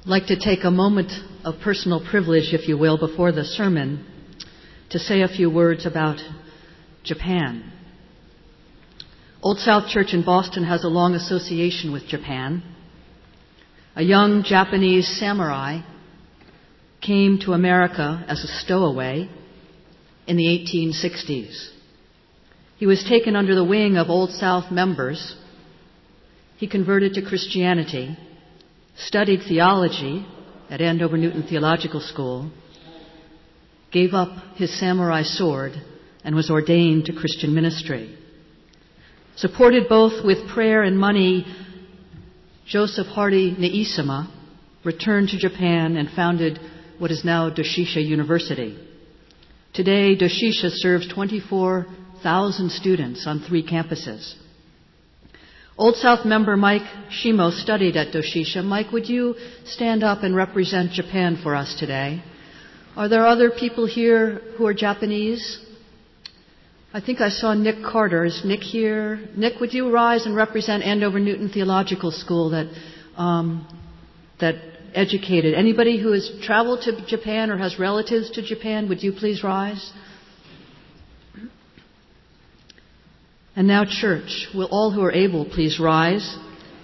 I'd like to take a moment of personal privilege, if you will, before the sermon to say a few words about Japan. Old South Church in Boston has a long association with Japan. A young Japanese samurai came to America as a stowaway in the 1860s. He was taken under the wing of Old South members. He converted to Christianity, studied theology at Andover Newton Theological School, gave up his samurai sword, and was ordained to Christian ministry. Supported both with prayer and money, Joseph Hardy Neisima returned to Japan and founded what is now Doshisha University. Today, Doshisha serves 24,000 students on 3 campuses. Old South member Mike Shimo studied at Doshisha. Mike, would you stand up and represent Japan for us today? Are there other people here who are Japanese? I think I saw Nick Carter. Is Nick here? Nick, would you rise and represent Andover Newton Theological School that educated? Anybody who has traveled to Japan or has relatives to Japan, would you please rise? And now, church, will all who are able please rise?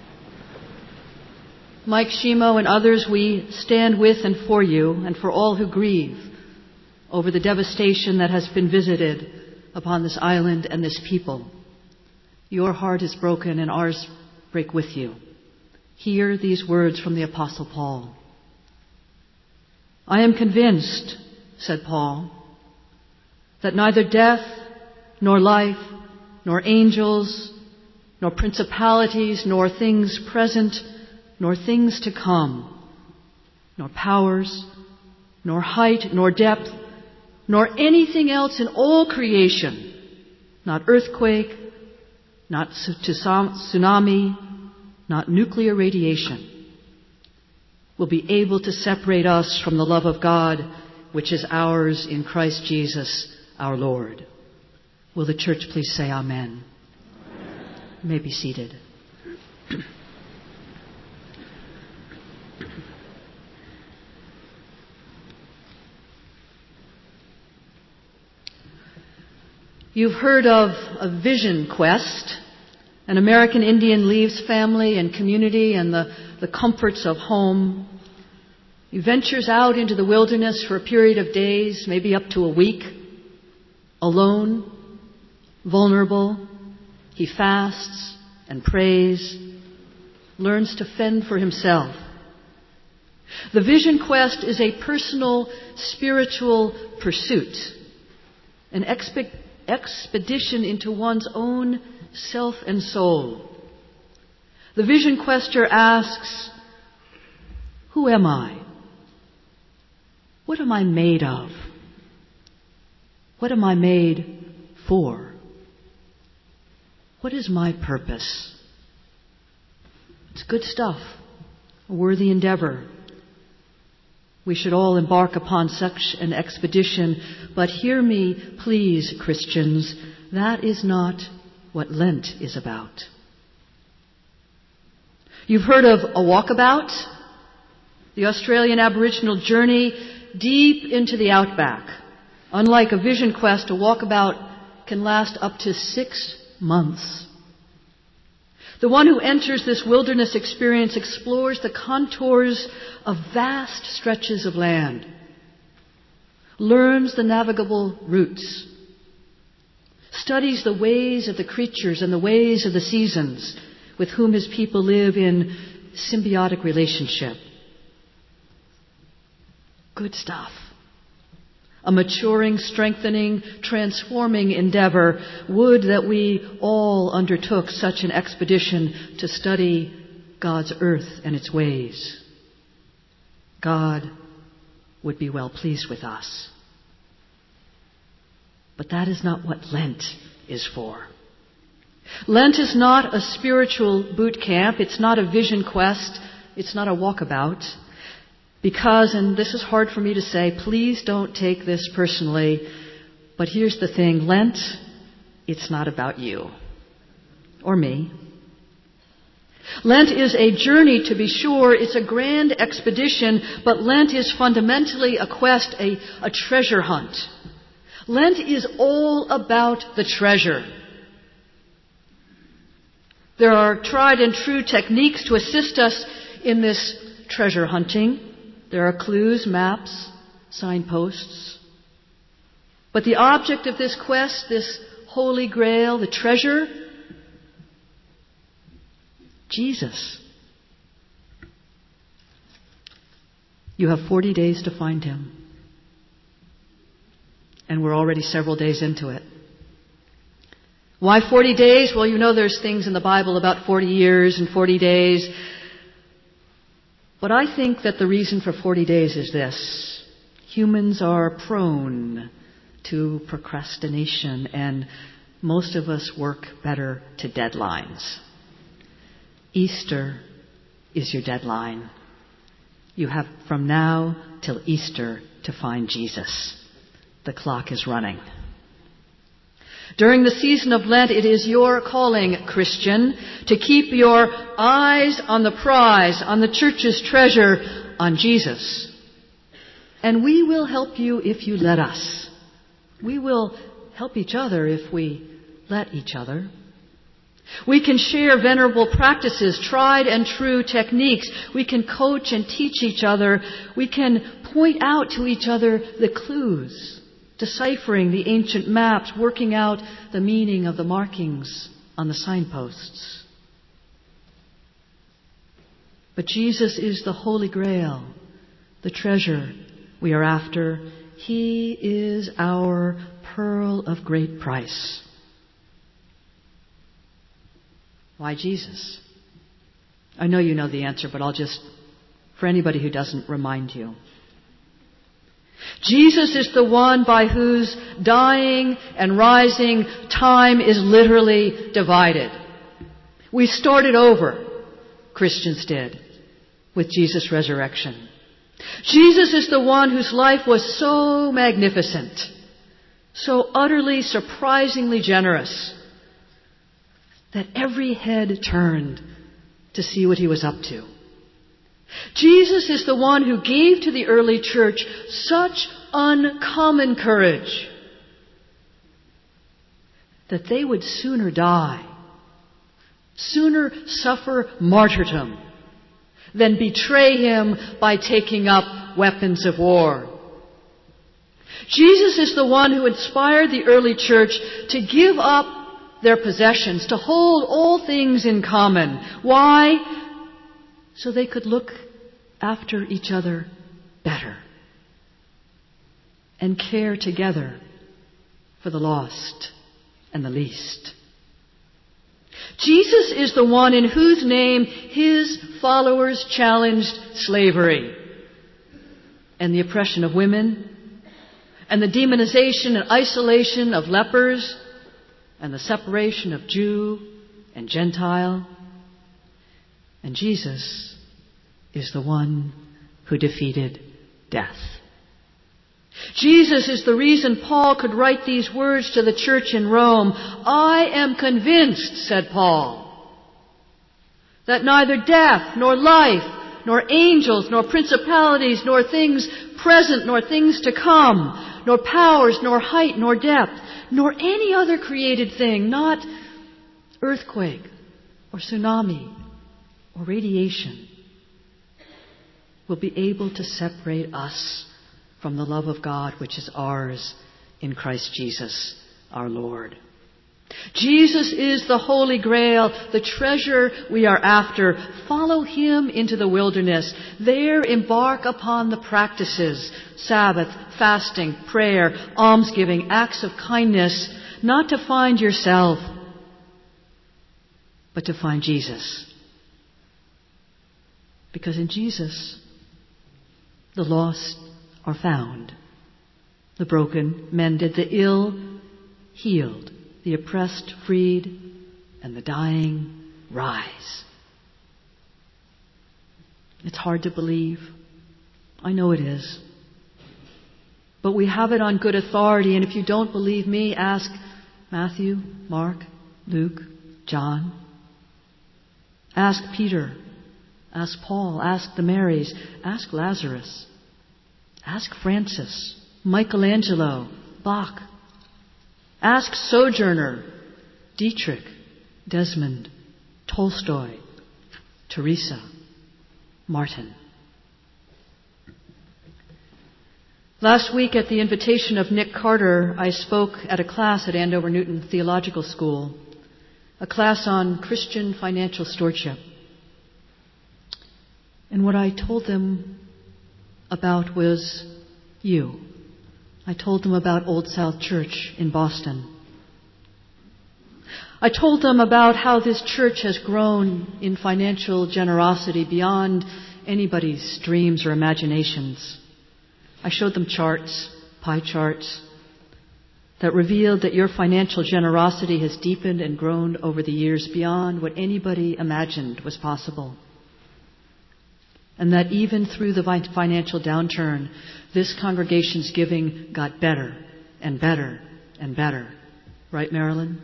Mike Shimo and others, we stand with and for you and for all who grieve over the devastation that has been visited upon this island and this people. Your heart is broken and ours break with you. Hear these words from the Apostle Paul. I am convinced, said Paul, that neither death nor life, nor angels, nor principalities, nor things present, nor things to come, nor powers, nor height, nor depth, nor anything else in all creation, not earthquake, not tsunami, not nuclear radiation, will be able to separate us from the love of God, which is ours in Christ Jesus our Lord. Will the church please say amen? Amen. You may be seated. You've heard of a vision quest. An American Indian leaves family and community and the comforts of home. He ventures out into the wilderness for a period of days, maybe up to a week, alone, vulnerable. He fasts and prays, learns to fend for himself. The vision quest is a personal spiritual pursuit, an expedition into one's own self and soul. The vision quester asks, who am I? What am I made of? What am I made for? What is my purpose? It's good stuff, a worthy endeavor. We should all embark upon such an expedition, but hear me, please, Christians, that is not what Lent is about. You've heard of a walkabout, the Australian Aboriginal journey deep into the outback. Unlike a vision quest, a walkabout can last up to 6 months. The one who enters this wilderness experience explores the contours of vast stretches of land, learns the navigable routes, studies the ways of the creatures and the ways of the seasons with whom his people live in symbiotic relationship. Good stuff. A maturing, strengthening, transforming endeavor. Would that we all undertook such an expedition to study God's earth and its ways. God would be well pleased with us. But that is not what Lent is for. Lent is not a spiritual boot camp. It's not a vision quest. It's not a walkabout. Because, and this is hard for me to say, please don't take this personally, but here's the thing, Lent, it's not about you or me. Lent is a journey, to be sure. It's a grand expedition, but Lent is fundamentally a quest, a treasure hunt. Lent is all about the treasure. There are tried and true techniques to assist us in this treasure hunting. There are clues, maps, signposts. But the object of this quest, this Holy Grail, the treasure, Jesus. You have 40 days to find him. And we're already several days into it. Why 40 days? Well, you know there's things in the Bible about 40 years and 40 days. But I think that the reason for 40 days is this. Humans are prone to procrastination, and most of us work better to deadlines. Easter is your deadline. You have from now till Easter to find Jesus. The clock is running. During the season of Lent, it is your calling, Christian, to keep your eyes on the prize, on the church's treasure, on Jesus. And we will help you if you let us. We will help each other if we let each other. We can share venerable practices, tried and true techniques. We can coach and teach each other. We can point out to each other the clues, deciphering the ancient maps, working out the meaning of the markings on the signposts. But Jesus is the Holy Grail, the treasure we are after. He is our pearl of great price. Why Jesus? I know you know the answer, but I'll just, for anybody who doesn't, remind you. Jesus is the one by whose dying and rising time is literally divided. We started over, Christians did, with Jesus' resurrection. Jesus is the one whose life was so magnificent, so utterly, surprisingly generous, that every head turned to see what he was up to. Jesus is the one who gave to the early church such uncommon courage that they would sooner die, sooner suffer martyrdom, than betray him by taking up weapons of war. Jesus is the one who inspired the early church to give up their possessions, to hold all things in common. Why? So they could look after each other better and care together for the lost and the least. Jesus is the one in whose name his followers challenged slavery and the oppression of women and the demonization and isolation of lepers and the separation of Jew and Gentile. And Jesus is the one who defeated death. Jesus is the reason Paul could write these words to the church in Rome. I am convinced, said Paul, that neither death, nor life, nor angels, nor principalities, nor things present, nor things to come, nor powers, nor height, nor depth, nor any other created thing, not earthquake or tsunami or radiation, will be able to separate us from the love of God which is ours in Christ Jesus our Lord. Jesus is the Holy Grail, the treasure we are after. Follow him into the wilderness. There embark upon the practices, Sabbath, fasting, prayer, almsgiving, acts of kindness, not to find yourself, but to find Jesus. Because in Jesus, the lost are found, the broken mended, the ill healed, the oppressed freed, and the dying rise. It's hard to believe. I know it is. But we have it on good authority, and if you don't believe me, ask Matthew, Mark, Luke, John. Ask Peter. Ask Paul. Ask the Marys. Ask Lazarus. Ask Francis, Michelangelo, Bach. Ask Sojourner, Dietrich, Desmond, Tolstoy, Teresa, Martin. Last week, at the invitation of Nick Carter, I spoke at a class at Andover Newton Theological School, a class on Christian financial stewardship. And what I told them about was you. I told them about Old South Church in Boston. I told them about how this church has grown in financial generosity beyond anybody's dreams or imaginations. I showed them charts, pie charts, that revealed that your financial generosity has deepened and grown over the years beyond what anybody imagined was possible. And that even through the financial downturn, this congregation's giving got better and better and better. Right, Marilyn?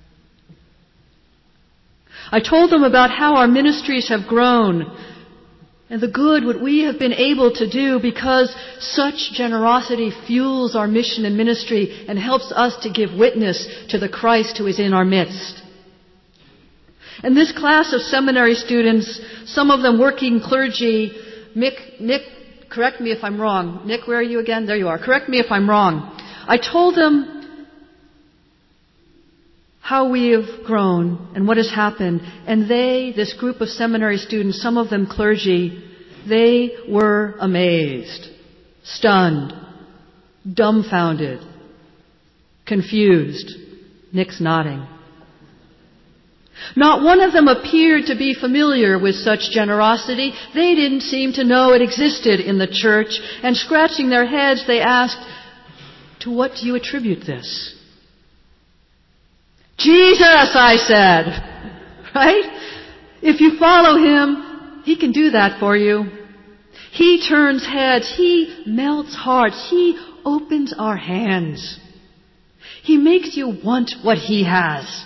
I told them about how our ministries have grown and the good what we have been able to do because such generosity fuels our mission and ministry and helps us to give witness to the Christ who is in our midst. And this class of seminary students, some of them working clergy, Nick, correct me if I'm wrong. Nick, where are you again? There you are. Correct me if I'm wrong. I told them how we have grown and what has happened. And they, this group of seminary students, some of them clergy, they were amazed, stunned, dumbfounded, confused. Nick's nodding. Not one of them appeared to be familiar with such generosity. They didn't seem to know it existed in the church. And scratching their heads, they asked, "To what do you attribute this?" Jesus, I said. Right? If you follow him, he can do that for you. He turns heads. He melts hearts. He opens our hands. He makes you want what he has.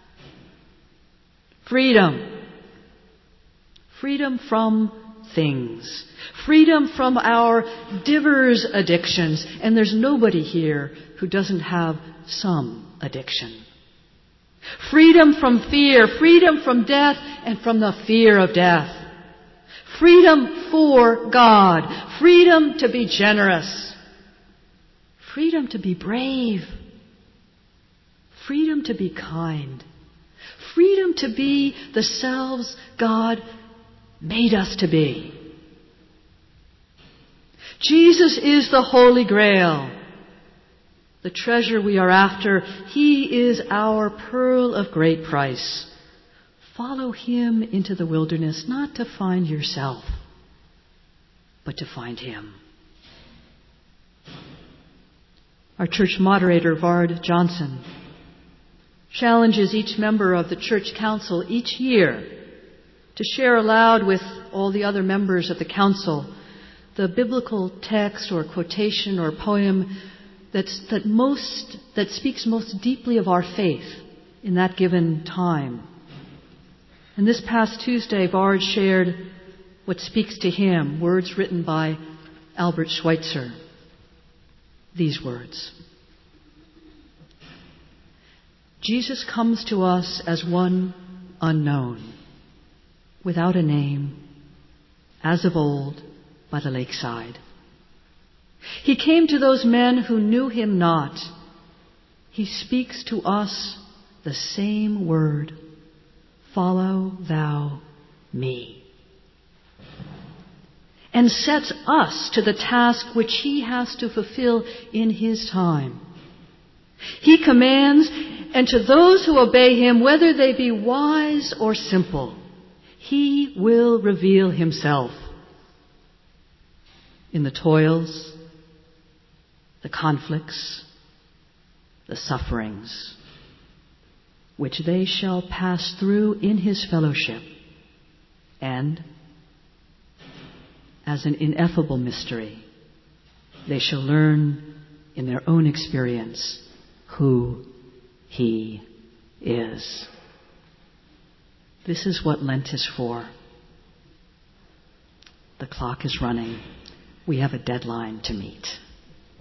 Freedom. Freedom from things. Freedom from our divers addictions. And there's nobody here who doesn't have some addiction. Freedom from fear. Freedom from death and from the fear of death. Freedom for God. Freedom to be generous. Freedom to be brave. Freedom to be kind. Freedom to be the selves God made us to be. Jesus is the Holy Grail, the treasure we are after. He is our pearl of great price. Follow him into the wilderness, not to find yourself, but to find him. Our church moderator, Vard Johnson, challenges each member of the church council each year to share aloud with all the other members of the council the biblical text or quotation or poem that speaks most deeply of our faith in that given time. And this past Tuesday, Vard shared what speaks to him, words written by Albert Schweitzer. These words: Jesus comes to us as one unknown, without a name, as of old by the lakeside. He came to those men who knew him not. He speaks to us the same word, "Follow thou me," and sets us to the task which he has to fulfill in his time. He commands, and to those who obey him, whether they be wise or simple, he will reveal himself in the toils, the conflicts, the sufferings, which they shall pass through in his fellowship, and, as an ineffable mystery, they shall learn in their own experience who he is. This is what Lent is for. The clock is running. We have a deadline to meet.